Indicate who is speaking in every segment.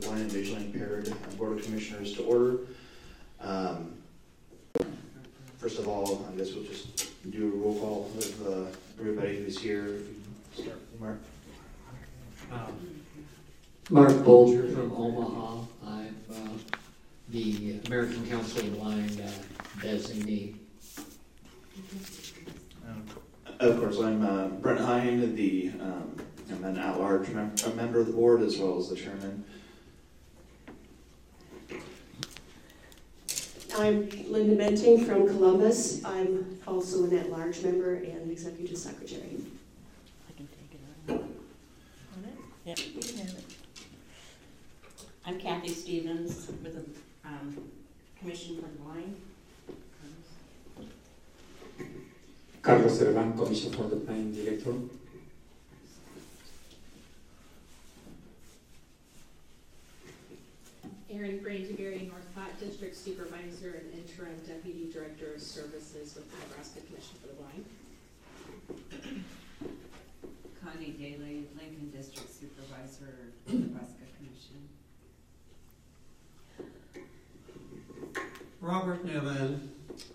Speaker 1: Blind and Visually Impaired Board of Commissioners to order. First of all, I guess we'll just do a roll call of everybody who's here. Start with Mark.
Speaker 2: Mark Bolger from Omaha. I'm the American Council of the Blind designee.
Speaker 1: Of course, I'm Brent Hine, I'm an at-large member of the board as well as the chairman.
Speaker 3: I'm Linda Benting from Columbus. I'm also an at-large member and executive secretary.
Speaker 4: I can take it on. On it? Yep, you can have it.
Speaker 5: I'm Kathy Stevens with the Commission for the Blind.
Speaker 2: Carlos Servan, Commission for the Blind Director.
Speaker 6: Erin Brandegary, North Platte District Supervisor and Interim Deputy Director of Services with the Nebraska Commission for the Blind.
Speaker 7: Connie Daly, Lincoln District Supervisor, Nebraska Commission.
Speaker 8: Robert Newman,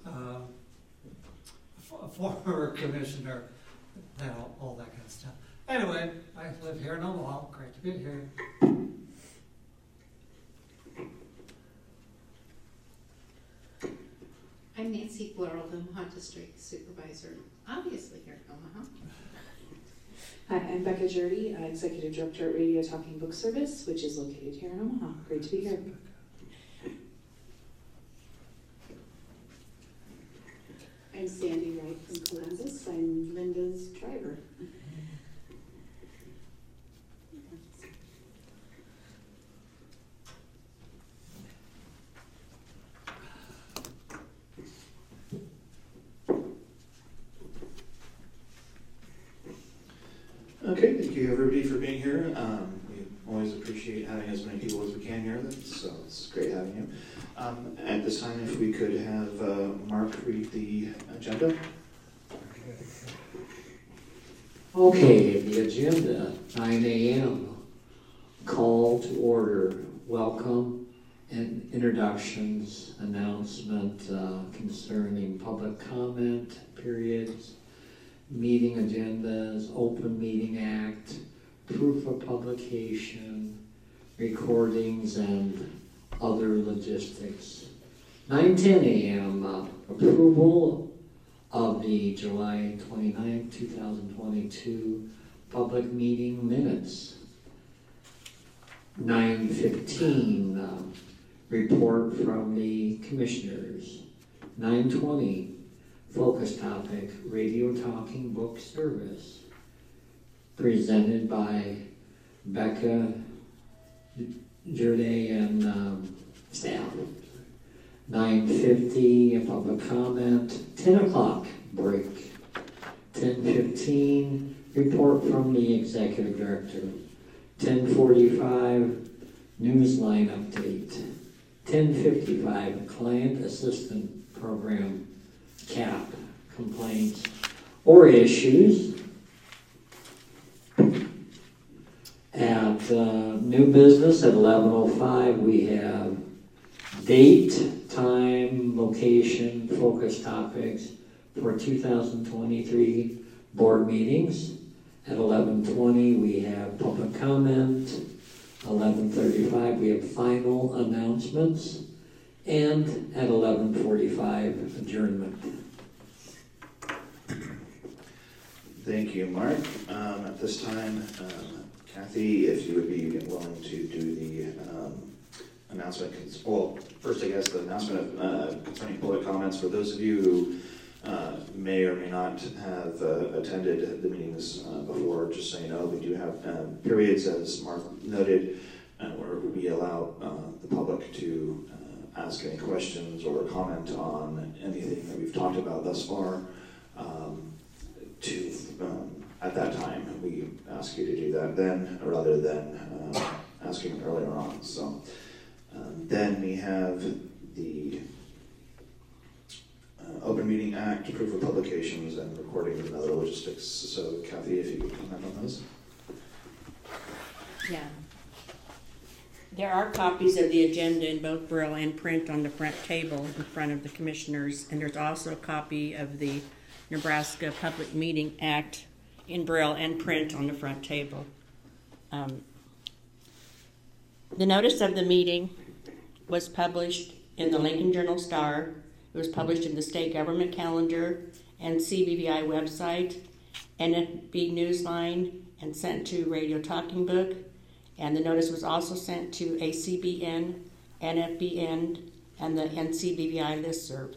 Speaker 8: a former commissioner, now all that kind of stuff. Anyway, I live here in Omaha. Great to be here.
Speaker 9: I'm Nancy Blurrell, Omaha District Supervisor, obviously here in Omaha.
Speaker 10: Hi, I'm Becca Jurdy, Executive Director at Radio Talking Book Service, which is located here in Omaha. Great to be here.
Speaker 3: I'm Sandy Wright from Columbus. I'm Linda's driver.
Speaker 1: Okay, thank you everybody for being here. We always appreciate having as many people as we can here, so it's great having you. At this time, if we could have Mark read the agenda.
Speaker 2: Okay, the agenda, 9 a.m. Call to order, welcome and introductions, announcement concerning public comment periods, meeting agendas, Open Meeting Act, proof of publication, recordings, and other logistics. 9:10 a.m. Approval of the July 29, 2022 public meeting minutes. 9:15 report from the commissioners. 9:20 focus topic, Radio Talking Book Service, presented by Becca Jurday and staff. 9:50, a public comment. 10 o'clock break. 10:15, report from the executive director. 10:45, newsline update. 10:55, client assistant program, CAP, complaints or issues. At new business at 11:05, we have date, time, location, focus topics for 2023 board meetings. At 11:20, we have public comment. 11:35, we have final announcements. And at 11:45, adjournment.
Speaker 1: Thank you, Mark. At this time, Kathy, if you would be willing to do the announcement. Well, first, I guess the announcement of concerning public comments for those of you who may or may not have attended the meetings before. Just so you know, we do have periods, as Mark noted, where we allow the public to ask any questions or comment on anything that we've talked about thus far. At that time, we ask you to do that then, rather than asking earlier on. So then we have the Open Meeting Act, proof of publications, and recording and other logistics. So Kathy, if you could comment on those.
Speaker 4: Yeah.
Speaker 5: There are copies of the agenda in both Braille and print on the front table in front of the commissioners, and there's also a copy of the Nebraska Public Meeting Act in Braille and print on the front table. The notice of the meeting was published in the Lincoln Journal-Star. It was published in the state government calendar and CBVI website, NFB Newsline, and sent to Radio Talking Book. And the notice was also sent to ACBN, NFBN, and the NCBVI listserv.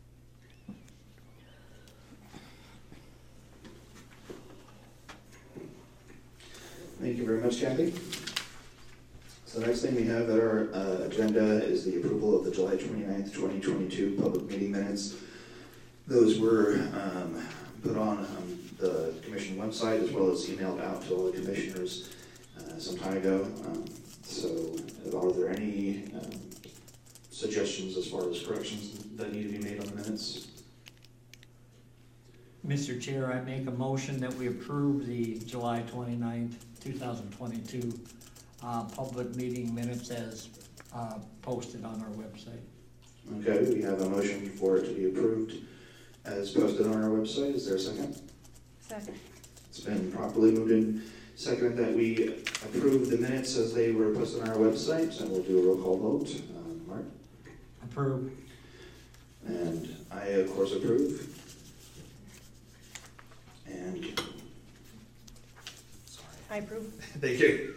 Speaker 1: Thank you very much, Kathy. So the next thing we have at our agenda is the approval of the July 29th, 2022 public meeting minutes. Those were put on the commission website as well as emailed out to all the commissioners some time ago. So are there any suggestions as far as corrections that need to be made on the minutes?
Speaker 2: Mr. Chair, I make a motion that we approve the July 29th, 2022 public meeting minutes as posted on our website.
Speaker 1: Okay, we have a motion for it to be approved as posted on our website. Is there a second?
Speaker 4: Second.
Speaker 1: It's been properly moved in second that we approve the minutes as they were posted on our website, and we'll do a roll call vote. Mark?
Speaker 2: Approve.
Speaker 1: And I, of course, approve. And
Speaker 4: I approve.
Speaker 1: thank you.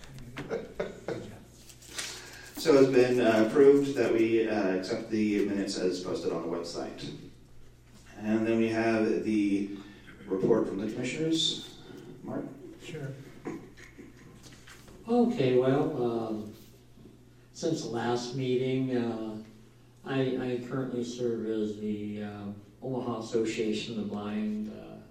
Speaker 1: So it's been approved that we accept the minutes as posted on the website. And then we have the report from the commissioners. Mark?
Speaker 2: Sure. Okay, well, since the last meeting, I currently serve as the Omaha Association of the Blind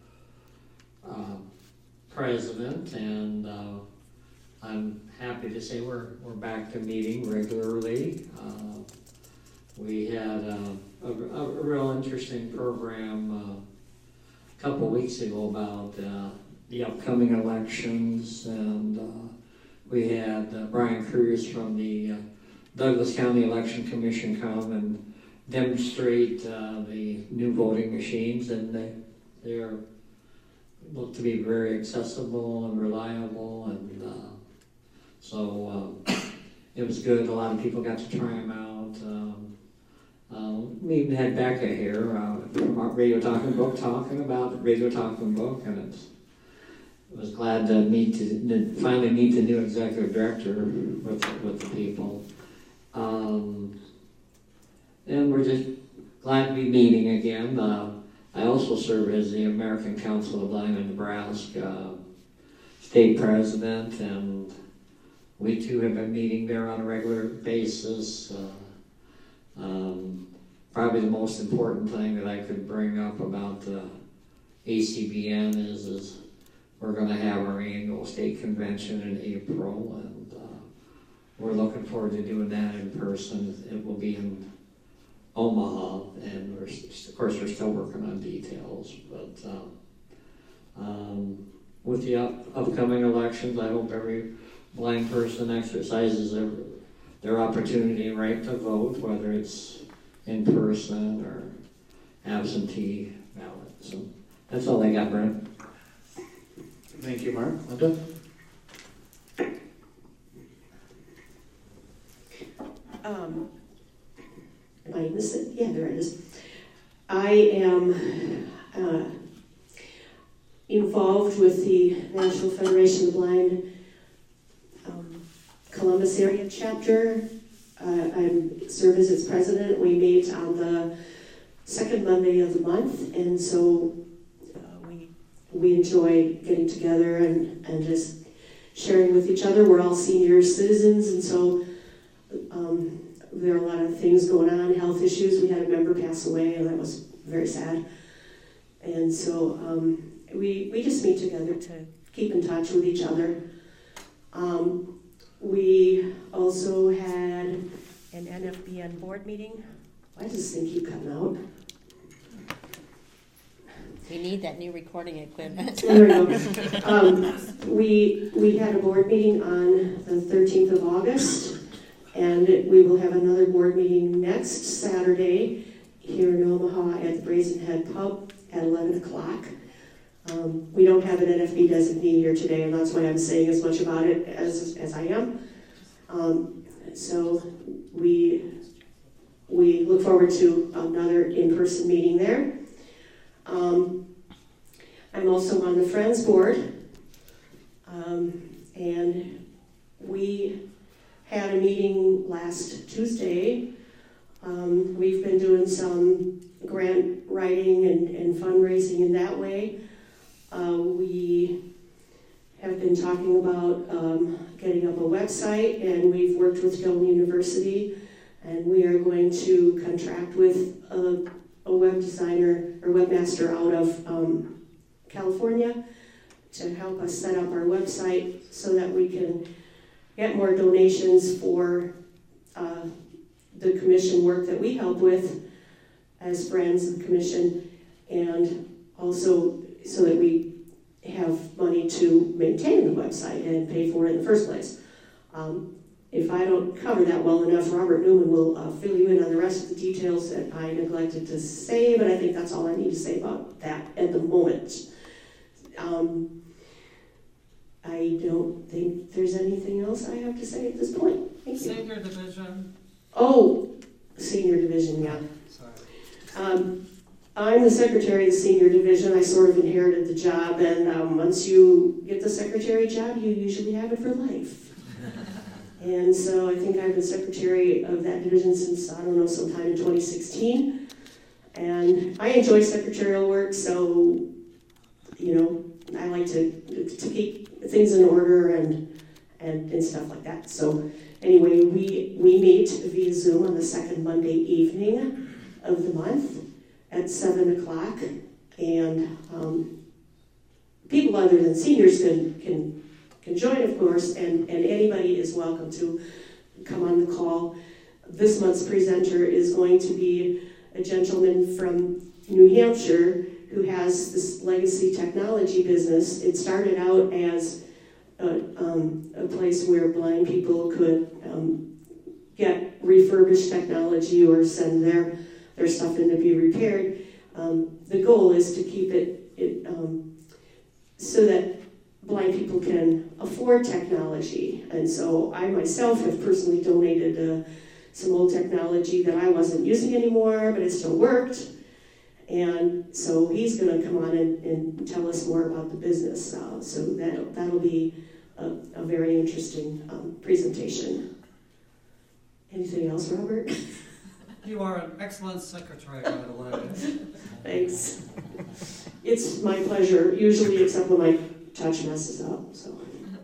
Speaker 2: president, and I'm happy to say we're back to meeting regularly. We had a real interesting program a couple weeks ago about the upcoming elections, and we had Brian Cruz from the Douglas County Election Commission come and demonstrate the new voting machines, and they're look to be very accessible and reliable, and so it was good. A lot of people got to try them out. We even had Becca here from our Radio Talking Book talking about Radio Talking Book, and I was glad to finally meet the new executive director with the people. And we're just glad to be meeting again. I also serve as the American Council of the Blind in Nebraska state president, and we too have been meeting there on a regular basis. Probably the most important thing that I could bring up about the ACBN is we're going to have our annual state convention in April, and we're looking forward to doing that in person. It will be in Omaha, and of course we're still working on details, but with the upcoming elections, I hope every blind person exercises their opportunity and right to vote, whether it's in person or absentee ballot. So that's all I got, Brent.
Speaker 1: Thank you, Mark. Linda?
Speaker 3: My name is, yeah, there it is. I am involved with the National Federation of the Blind Columbus area chapter. I serve as its president. We meet on the second Monday of the month, and so we enjoy getting together and just sharing with each other. We're all senior citizens, and so there are a lot of things going on, health issues. We had a member pass away, and that was very sad. And so we just meet together to keep in touch with each other. We also had an NFBN board meeting. Why does this thing keep cutting out?
Speaker 5: We need that new recording equipment.
Speaker 3: There we go. We had a board meeting on the 13th of August, And we will have another board meeting next Saturday here in Omaha at the Brazen Head Pub at 11 o'clock. We don't have an NFB designee here today, and that's why I'm saying as much about it as I am. So we look forward to another in-person meeting there. I'm also on the Friends Board, and we had a meeting last Tuesday. We've been doing some grant writing and fundraising in that way. We have been talking about getting up a website, and we've worked with Dillon University, and we are going to contract with a web designer or webmaster out of California to help us set up our website so that we can get more donations for the commission work that we help with as friends of the commission, and also so that we have money to maintain the website and pay for it in the first place. If I don't cover that well enough, Robert Newman will fill you in on the rest of the details that I neglected to say, but I think that's all I need to say about that at the moment. I don't think there's anything else I have to say at this point. Thank you.
Speaker 8: Senior division.
Speaker 3: Oh, senior division, yeah.
Speaker 8: Sorry.
Speaker 3: I'm the secretary of the senior division. I sort of inherited the job, and once you get the secretary job, you usually have it for life. And so I think I've been secretary of that division since, I don't know, sometime in 2016. And I enjoy secretarial work, so, you know, I like to keep things in order and stuff like that. So anyway, we meet via Zoom on the second Monday evening of the month at 7 o'clock. And people other than seniors can join, of course, and anybody is welcome to come on the call. This month's presenter is going to be a gentleman from New Hampshire who has this legacy technology business. It started out as a place where blind people could get refurbished technology or send their stuff in to be repaired. The goal is to keep it so that blind people can afford technology. And so I myself have personally donated some old technology that I wasn't using anymore, but it still worked. And so he's going to come on and tell us more about the business. So that'll be a very interesting presentation. Anything else, Robert?
Speaker 8: You are an excellent secretary, by the way.
Speaker 3: Thanks. It's my pleasure, usually except when my touch messes up. So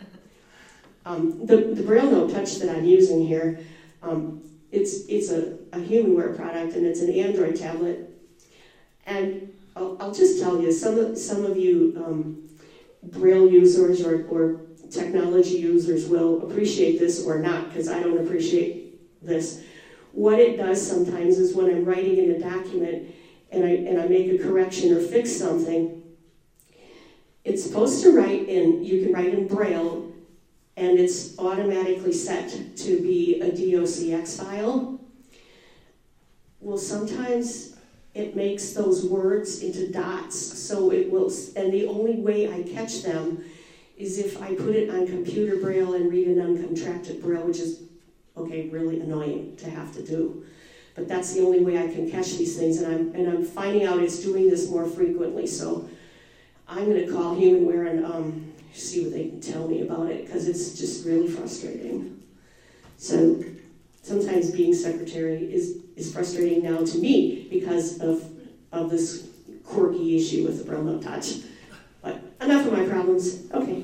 Speaker 3: the Braille Note Touch that I'm using here, it's a HumanWare product, and it's an Android tablet. And I'll just tell you, some of you Braille users or technology users will appreciate this or not, because I don't appreciate this. What it does sometimes is when I'm writing in a document and I make a correction or fix something, it's supposed to write in, you can write in Braille, and it's automatically set to be a DOCX file. Well, sometimes it makes those words into dots, so it will, and the only way I catch them is if I put it on computer Braille and read an uncontracted Braille, which is, okay, really annoying to have to do. But that's the only way I can catch these things, and I'm finding out it's doing this more frequently, so I'm going to call HumanWare and see what they can tell me about it, because it's just really frustrating. So sometimes being secretary is frustrating now to me because of this quirky issue with the Braille Note Touch. But enough of my problems. Okay.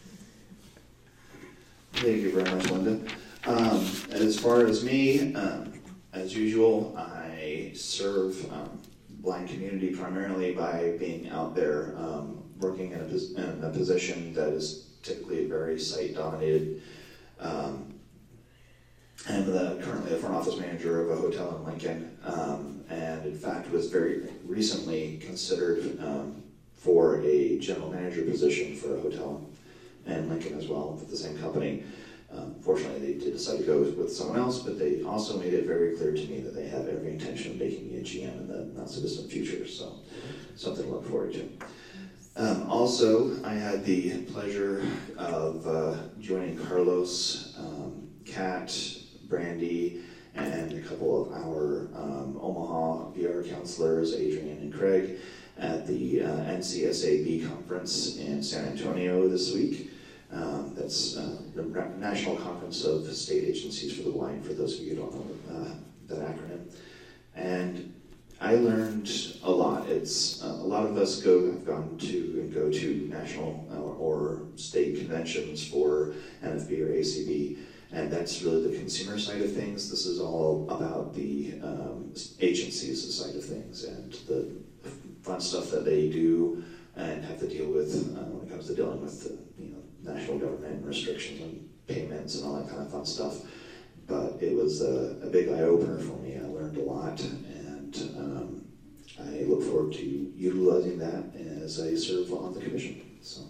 Speaker 1: Thank you very much, Linda. As far as me, as usual, I serve blind community primarily by being out there working in a position that is typically very site-dominated. I'm currently a front office manager of a hotel in Lincoln, and in fact was very recently considered for a general manager position for a hotel in Lincoln as well, with the same company. Fortunately, they did decide to go with someone else, but they also made it very clear to me that they have every intention of making me a GM in the not-so-distant future, so something to look forward to. Also, I had the pleasure of joining Carlos, Kat, Brandy, and a couple of our Omaha VR counselors, Adrian and Craig, at the NCSAB conference in San Antonio this week. That's the National Conference of State Agencies for the Blind, for those of you who don't know that acronym. And I learned a lot. It's a lot of us have gone to and go to national or state conventions for NFB or ACB, and that's really the consumer side of things. This is all about the agencies side of things and the fun stuff that they do and have to deal with when it comes to dealing with national government restrictions and payments and all that kind of fun stuff. But it was a big eye-opener for me. I learned a lot, and I look forward to utilizing that as I serve on the commission. So,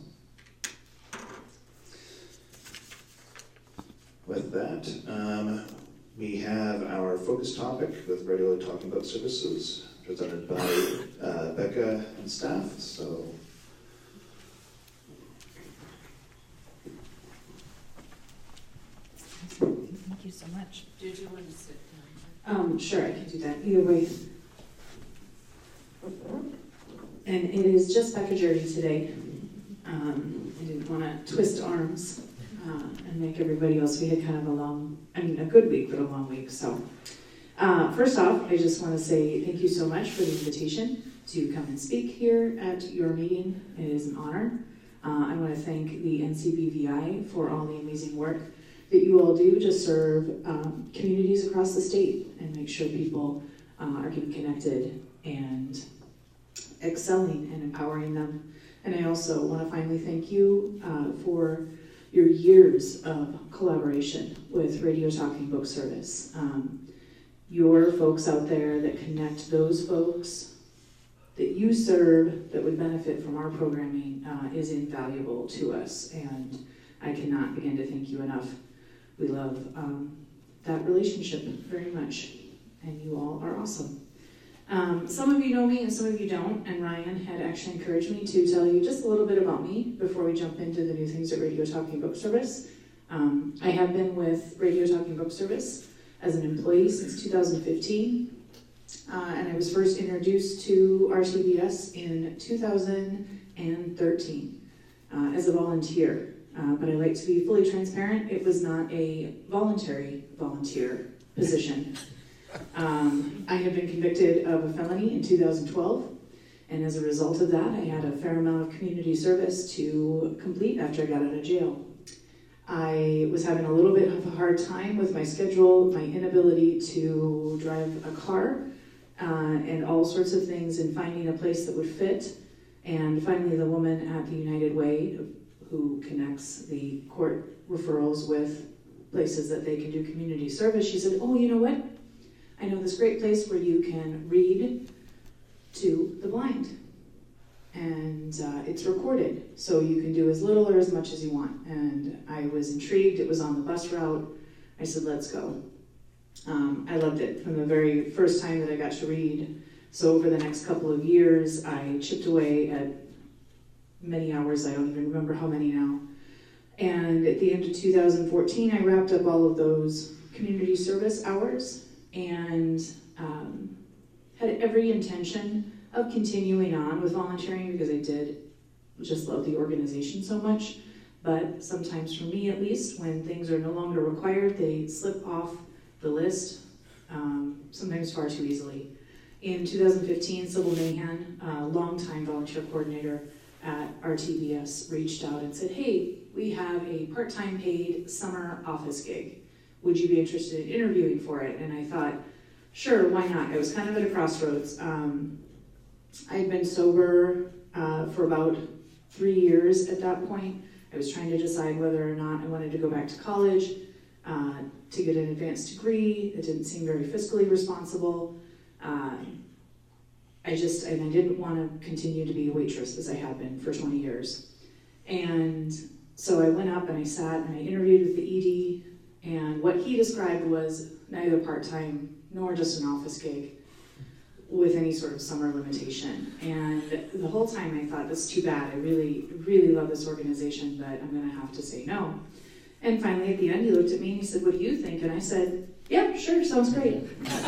Speaker 1: with that, we have our focus topic with Regularly Talking Book Services, presented by Becca and staff. So.
Speaker 10: Thank you so much.
Speaker 7: Did you want to sit down?
Speaker 10: Sure, I can do that. Either way. And it is just Becca Jerry today. I didn't want to twist arms and make everybody else. We had kind of a good week, but a long week. So first off, I just want to say thank you so much for the invitation to come and speak here at your meeting. It is an honor. I want to thank the NCBVI for all the amazing work that you all do to serve communities across the state and make sure people are getting connected and excelling and empowering them. And I also want to finally thank you for your years of collaboration with Radio Talking Book Service. Your folks out there that connect those folks that you serve that would benefit from our programming is invaluable to us, and I cannot begin to thank you enough. We love that relationship very much, and you all are awesome. Some of you know me and some of you don't, and Ryan had actually encouraged me to tell you just a little bit about me before we jump into the new things at Radio Talking Book Service. I have been with Radio Talking Book Service as an employee since 2015, and I was first introduced to RTBS in 2013 as a volunteer. But I like to be fully transparent. It was not a voluntary volunteer position. I had been convicted of a felony in 2012, and as a result of that, I had a fair amount of community service to complete after I got out of jail. I was having a little bit of a hard time with my schedule, my inability to drive a car, and all sorts of things, and finding a place that would fit. And finally, the woman at the United Way, who connects the court referrals with places that they can do community service, she said, oh, you know what? I know this great place where you can read to the blind. And it's recorded, so you can do as little or as much as you want. And I was intrigued. It was on the bus route. I said, let's go. I loved it from the very first time that I got to read. So over the next couple of years, I chipped away at many hours. I don't even remember how many now. And at the end of 2014, I wrapped up all of those community service hours and had every intention of continuing on with volunteering because I did just love the organization so much. But sometimes, for me at least, when things are no longer required, they slip off the list, sometimes far too easily. In 2015, Sybil Mahan, a longtime volunteer coordinator at RTBS, reached out and said, hey, we have a part-time paid summer office gig. Would you be interested in interviewing for it? And I thought, sure, why not? I was kind of at a crossroads. I had been sober for about 3 years at that point. I was trying to decide whether or not I wanted to go back to college to get an advanced degree. It didn't seem very fiscally responsible. I didn't want to continue to be a waitress as I had been for 20 years. And So I went up and I sat and I interviewed with the ED, and what he described was neither part-time nor just an office gig with any sort of summer limitation. And the whole time I thought, that's too bad. I really, really love this organization, but I'm gonna have to say no. And finally at the end, he looked at me and he said, what do you think? And I said, yeah, sure, sounds great.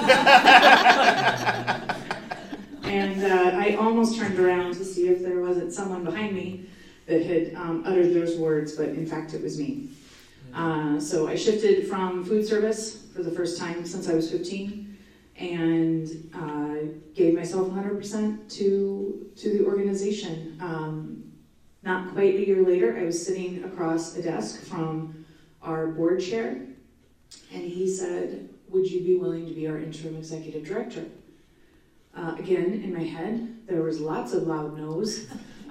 Speaker 10: And I almost turned around to see if there wasn't someone behind me that had uttered those words, but in fact it was me. So I shifted from food service for the first time since I was 15, and gave myself 100% to the organization. Not quite a year later, I was sitting across a desk from our board chair, and he said, would you be willing to be our interim executive director? Again, in my head, there was lots of loud no's.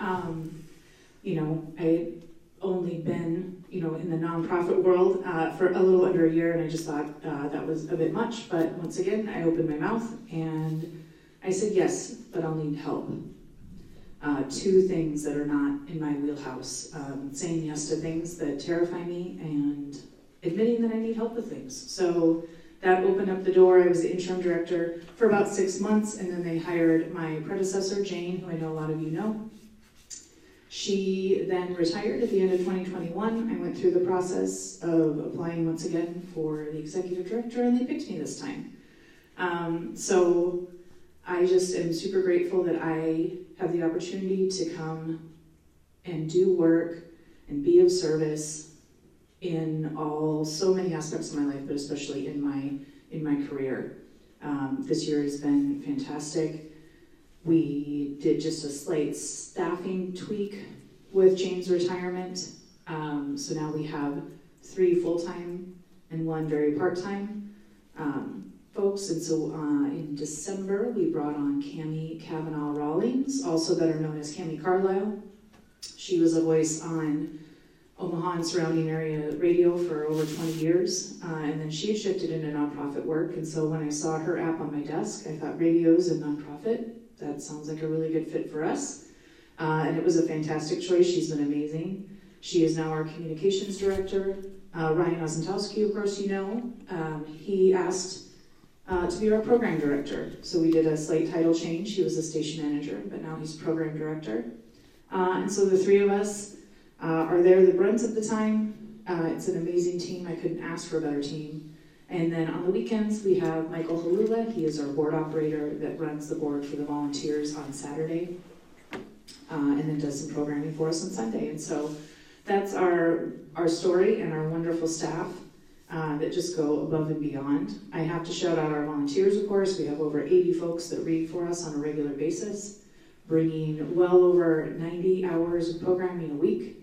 Speaker 10: You know, I had only been, you know, in the nonprofit world for a little under a year, and I just thought that was a bit much. But once again, I opened my mouth and I said yes, but I'll need help. Two things that are not in my wheelhouse: saying yes to things that terrify me, and admitting that I need help with things. So that opened up the door. I was the interim director for about 6 months, and then they hired my predecessor, Jane, who I know a lot of you know. She then retired at the end of 2021. I went through the process of applying once again for the executive director, and they picked me this time. So I just am super grateful that I have the opportunity to come and do work and be of service in so many aspects of my life, but especially in my career. This year has been fantastic. We did just a slight staffing tweak with Jane's retirement. So now we have 3 full-time and 1 very part-time folks. And so in December, we brought on Cami Cavanaugh Rawlings, also better known as Cami Carlisle. She was a voice on Omaha and surrounding area radio for over 20 years, and then she had shifted into nonprofit work. And so when I saw her app on my desk, I thought radios and nonprofit, that sounds like a really good fit for us. And it was a fantastic choice. She's been amazing. She is now our communications director. Ryan Ozentowski, of course, you know, he asked to be our program director. So we did a slight title change. He was a station manager, but now he's program director. And so the 3 of us are there the brunt of the time. It's an amazing team. I couldn't ask for a better team. And then on the weekends, we have Michael Halula. He is our board operator that runs the board for the volunteers on Saturday, and then does some programming for us on Sunday. And so that's our story and our wonderful staff that just go above and beyond. I have to shout out our volunteers, of course. We have over 80 folks that read for us on a regular basis, bringing well over 90 hours of programming a week.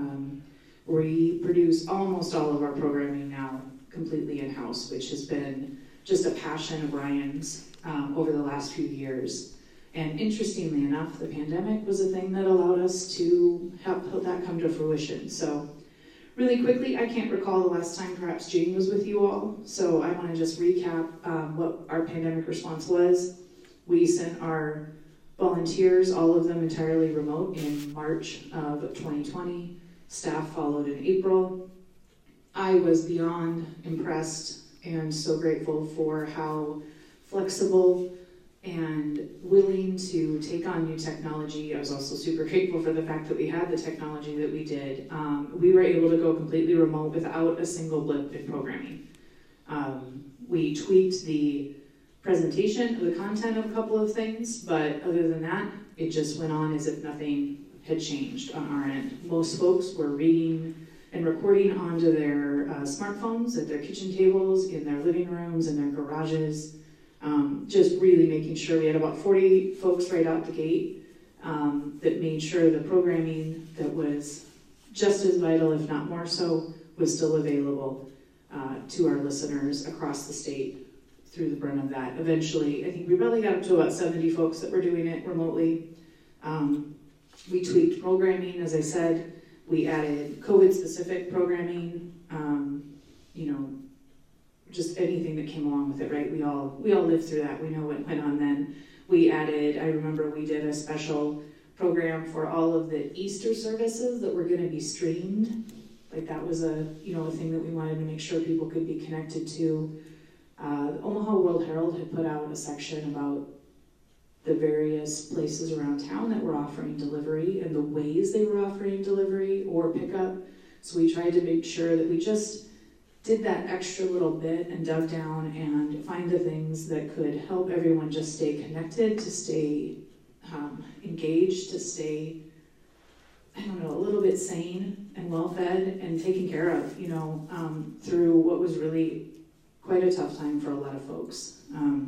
Speaker 10: We produce almost all of our programming now completely in-house, which has been just a passion of Ryan's over the last few years. And interestingly enough, the pandemic was a thing that allowed us to help that come to fruition. So really quickly, I can't recall the last time perhaps Jane was with you all, so I want to just recap what our pandemic response was. We sent our volunteers, all of them entirely remote, in March of 2020. Staff followed in April. I was beyond impressed and so grateful for how flexible and willing to take on new technology. I was also super grateful for the fact that we had the technology that we did. We were able to go completely remote without a single blip in programming. We tweaked the presentation of the content of a couple of things, but other than that, it just went on as if nothing had changed on our end. Most folks were reading and recording onto their smartphones at their kitchen tables, in their living rooms, in their garages, just really making sure. We had about 40 folks right out the gate that made sure the programming that was just as vital, if not more so, was still available to our listeners across the state through the brunt of that. Eventually, I think we probably got up to about 70 folks that were doing it remotely. We tweaked programming, as I said. We added COVID-specific programming, just anything that came along with it, right? We all lived through that. We know what went on then. We added, I remember we did a special program for all of the Easter services that were going to be streamed. Like that was a thing that we wanted to make sure people could be connected to. The Omaha World Herald had put out a section about the various places around town that were offering delivery and the ways they were offering delivery or pickup. So we tried to make sure that we just did that extra little bit and dug down and find the things that could help everyone just stay connected, to stay engaged, to stay, a little bit sane and well-fed and taken care of, through what was really quite a tough time for a lot of folks.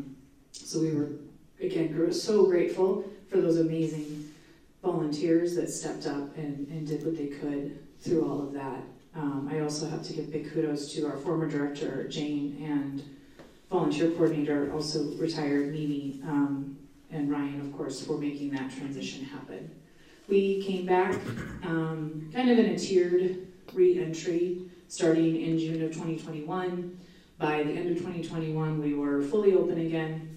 Speaker 10: So we were, again, so grateful for those amazing volunteers that stepped up and did what they could through all of that. I also have to give big kudos to our former director, Jane, and volunteer coordinator, also retired Mimi, and Ryan, of course, for making that transition happen. We came back kind of in a tiered re-entry starting in June of 2021. By the end of 2021, we were fully open again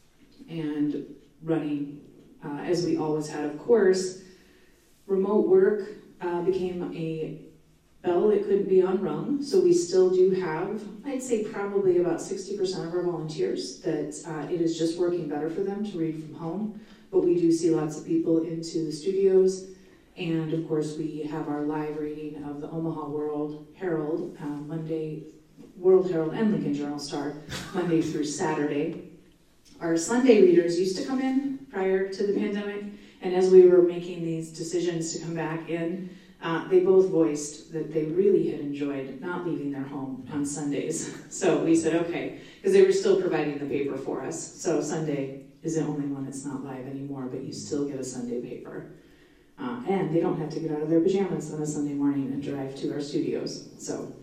Speaker 10: and running as we always had, of course. Remote work became a bell that couldn't be unrung, so we still do have, I'd say probably about 60% of our volunteers that it is just working better for them to read from home, but we do see lots of people into the studios, and of course we have our live reading of the Omaha World Herald, Monday, World Herald and Lincoln Journal-Star, Monday through Saturday. Our Sunday readers used to come in prior to the pandemic, and as we were making these decisions to come back in, they both voiced that they really had enjoyed not leaving their home on Sundays. So we said, okay, because they were still providing the paper for us. So Sunday is the only one that's not live anymore, but you still get a Sunday paper. And they don't have to get out of their pajamas on a Sunday morning and drive to our studios. So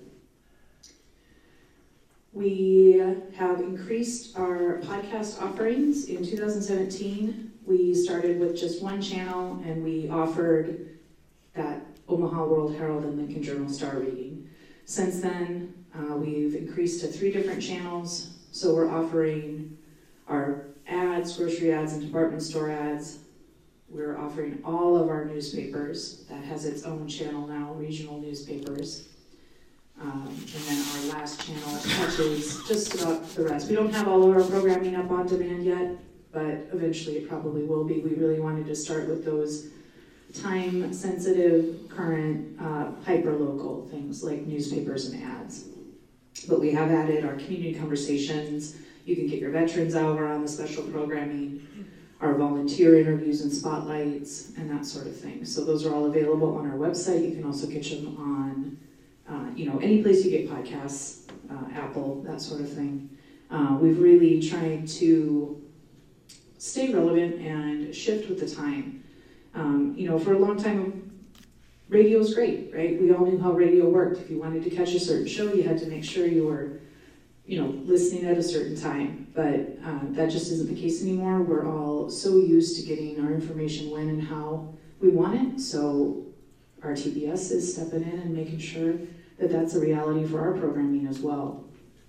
Speaker 10: we have increased our podcast offerings. In 2017, we started with just one channel, and we offered that Omaha World Herald and Lincoln Journal-Star reading. Since then, we've increased to 3 different channels. So we're offering our ads, grocery ads, and department store ads. We're offering all of our newspapers. That has its own channel now, regional newspapers. And then our last channel touches just about the rest. We don't have all of our programming up on demand yet, but eventually it probably will be. We really wanted to start with those time-sensitive, current, hyper-local things like newspapers and ads. But we have added our community conversations. You can get your veterans hour on the special programming, our volunteer interviews and spotlights, and that sort of thing. So those are all available on our website. You can also get them on, any place you get podcasts, Apple, that sort of thing. We've really tried to stay relevant and shift with the time. For a long time, radio was great, right? We all knew how radio worked. If you wanted to catch a certain show, you had to make sure you were, listening at a certain time. But that just isn't the case anymore. We're all so used to getting our information when and how we want it. So our TBS is stepping in and making sure that that's a reality for our programming as well.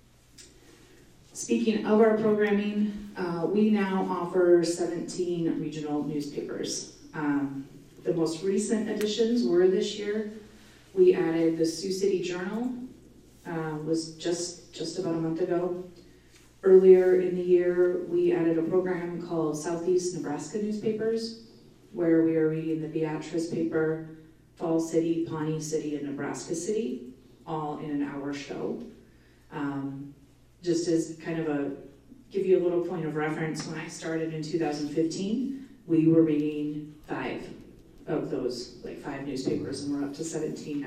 Speaker 10: Speaking of our programming, we now offer 17 regional newspapers. The most recent additions were this year. We added the Sioux City Journal, was just about a month ago. Earlier in the year, we added a program called Southeast Nebraska Newspapers, where we are reading the Beatrice paper, Fall City, Pawnee City, and Nebraska City, all in an hour show. Just as kind of give you a little point of reference, when I started in 2015, we were reading 5 of those, 5 newspapers, and we're up to 17 now.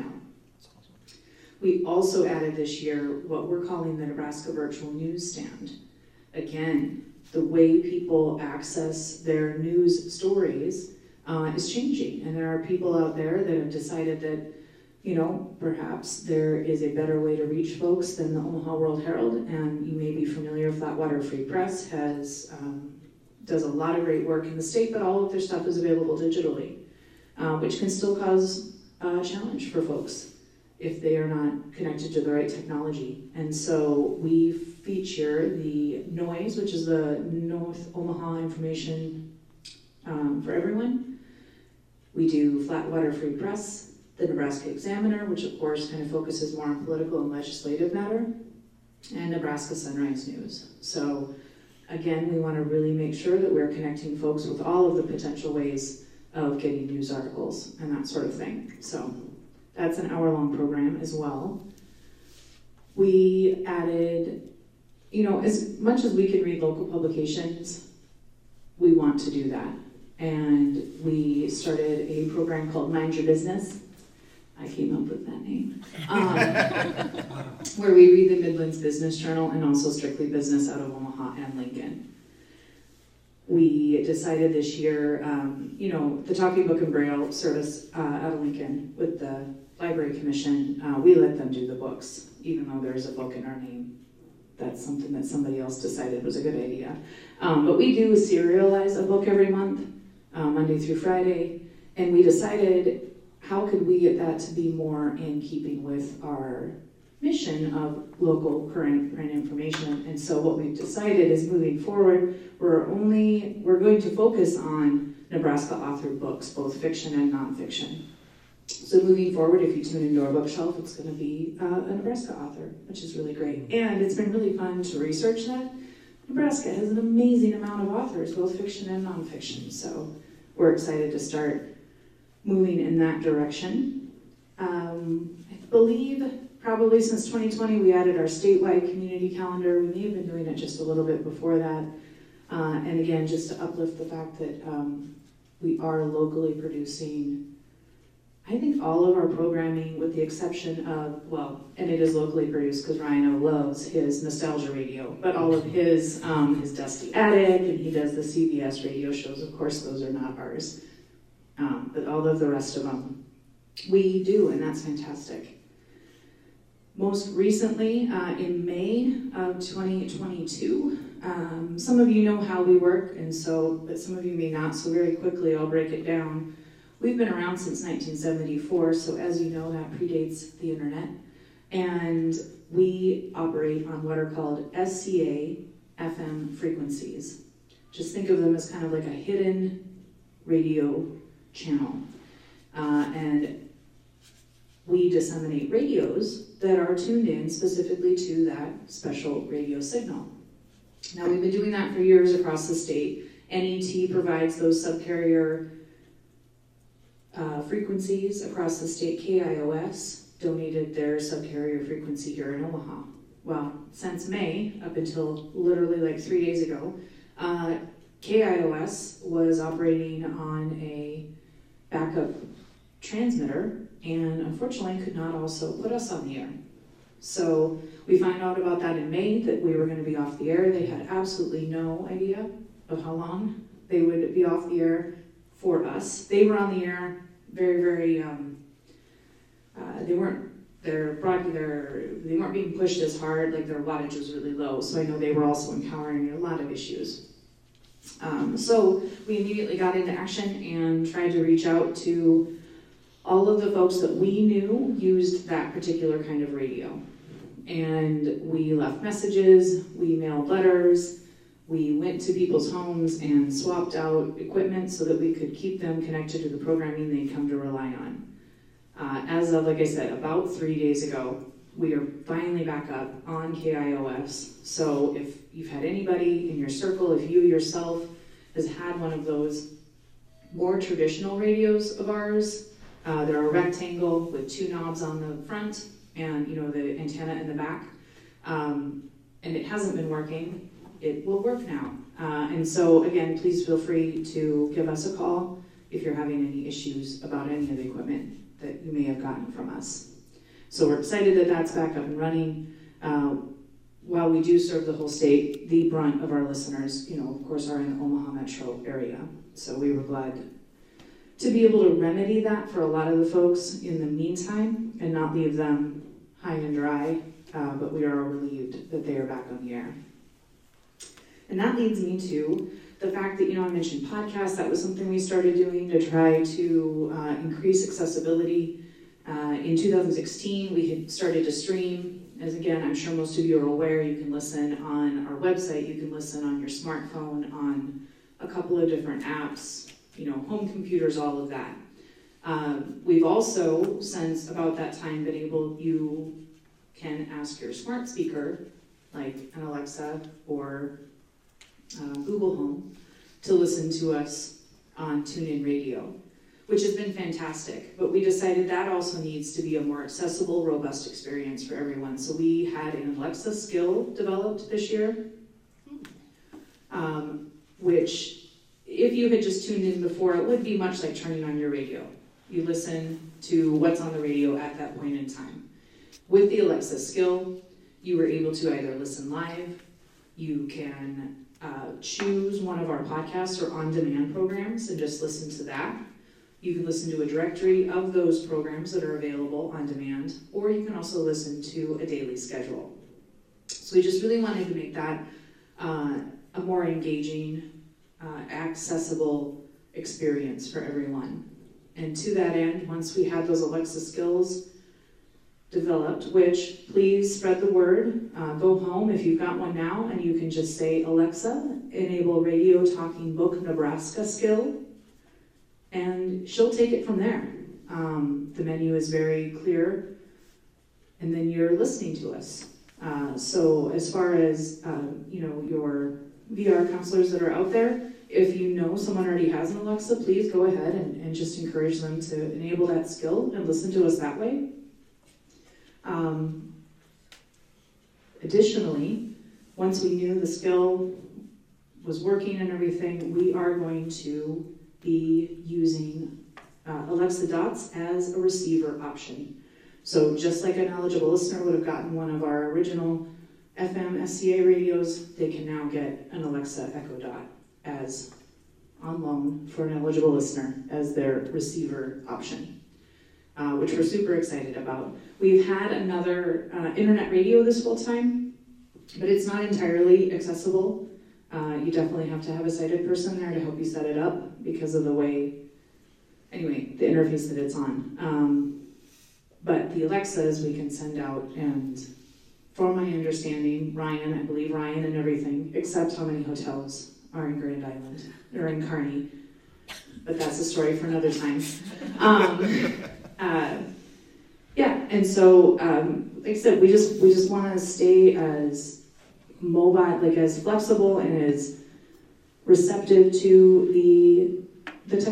Speaker 10: We also added this year what we're calling the Nebraska Virtual Newsstand. Again, the way people access their news stories is changing, and there are people out there that have decided that, perhaps there is a better way to reach folks than the Omaha World Herald, and you may be familiar, Flatwater Free Press does a lot of great work in the state, but all of their stuff is available digitally, which can still cause a challenge for folks if they are not connected to the right technology. And so we feature the NOISE, which is the North Omaha Information for Everyone. We do Flatwater Free Press, the Nebraska Examiner, which of course kind of focuses more on political and legislative matter, and Nebraska Sunrise News. So again, we want to really make sure that we're connecting folks with all of the potential ways of getting news articles and that sort of thing. So that's an hour-long program as well. We added, as much as we can read local publications, we want to do that. And we started a program called Mind Your Business. I came up with that name. Where we read the Midlands Business Journal and also Strictly Business out of Omaha and Lincoln. We decided this year, the Talking Book and Braille service out of Lincoln with the Library Commission, we let them do the books, even though there's a book in our name. That's something that somebody else decided was a good idea. But we do serialize a book every month, Monday through Friday, and we decided how could we get that to be more in keeping with our mission of local current information. And so what we've decided is moving forward, we're going to focus on Nebraska authored books, both fiction and nonfiction. So moving forward, if you tune into our bookshelf, it's going to be a Nebraska author, which is really great. And it's been really fun to research that. Nebraska has an amazing amount of authors, both fiction and nonfiction. So we're excited to start moving in that direction. I believe probably since 2020, we added our statewide community calendar. We may have been doing it just a little bit before that. And again, just to uplift the fact that we are locally producing, I think, all of our programming with the exception of, and it is locally produced because Rhino loves his nostalgia radio, but all of his Dusty Attic, and he does the CBS radio shows. Of course, those are not ours. But all of the rest of them we do, and that's fantastic. Most recently, in May of 2022, some of you know how we work, but some of you may not, so very quickly I'll break it down. We've been around since 1974, so as you know, that predates the internet, and we operate on what are called SCA FM frequencies. Just think of them as kind of like a hidden radio channel. And we disseminate radios that are tuned in specifically to that special radio signal. Now, we've been doing that for years across the state. NET provides those subcarrier frequencies across the state. KIOS donated their subcarrier frequency here in Omaha. Well, since May, up until literally like 3 days ago, KIOS was operating on a backup transmitter and unfortunately could not also put us on the air. So we found out about that in May, that we were going to be off the air. They had absolutely no idea of how long they would be off the air for us. They were on the air very, very, they weren't being pushed as hard, like their wattage was really low, so I know they were also encountering a lot of issues. So we immediately got into action and tried to reach out to all of the folks that we knew used that particular kind of radio. And we left messages, we mailed letters, we went to people's homes and swapped out equipment so that we could keep them connected to the programming they'd come to rely on. As of, like I said, about 3 days ago, we are finally back up on KIOS. So if you've had anybody in your circle, if you yourself has had one of those more traditional radios of ours, they're a rectangle with 2 knobs on the front and the antenna in the back, and it hasn't been working, it will work now. And so again, please feel free to give us a call if you're having any issues about any of the equipment that you may have gotten from us. So we're excited that that's back up and running. While we do serve the whole state, the brunt of our listeners, of course, are in the Omaha metro area. So we were glad to be able to remedy that for a lot of the folks in the meantime and not leave them high and dry, but we are relieved that they are back on the air. And that leads me to the fact that, I mentioned podcasts. That was something we started doing to try to increase accessibility. In 2016, we had started to stream. As again, I'm sure most of you are aware, you can listen on our website, you can listen on your smartphone, on a couple of different apps, home computers, all of that. We've also, since about that time, you can ask your smart speaker, like an Alexa or Google Home, to listen to us on TuneIn Radio, which has been fantastic. But we decided that also needs to be a more accessible, robust experience for everyone. So we had an Alexa skill developed this year, which, if you had just tuned in before, it would be much like turning on your radio. You listen to what's on the radio at that point in time. With the Alexa skill, you were able to either listen live, you can choose one of our podcasts or on-demand programs and just listen to that. You can listen to a directory of those programs that are available on demand, or you can also listen to a daily schedule. So we just really wanted to make that a more engaging, accessible experience for everyone. And to that end, once we had those Alexa skills developed, which please spread the word, go home if you've got one now, and you can just say, Alexa, enable Radio Talking Book Nebraska skill, and she'll take it from there. The menu is very clear, and then you're listening to us. So as far as your VR counselors that are out there, if you know someone already has an Alexa, please go ahead and just encourage them to enable that skill and listen to us that way. Additionally, once we knew the skill was working and everything, we are going to be using Alexa Dots as a receiver option. So just like an eligible listener would have gotten one of our original FM SCA radios, they can now get an Alexa Echo Dot as on loan for an eligible listener as their receiver option, which we're super excited about. We've had another internet radio this whole time, but it's not entirely accessible. You definitely have to have a sighted person there to help you set it up because of the way, anyway, the interface that it's on. But the Alexas we can send out, and from my understanding, I believe Ryan and everything, except how many hotels are in Grand Island, or in Kearney. But that's a story for another time. Yeah, and so, like I said, we just want to stay as mobile, like as flexible and as receptive to the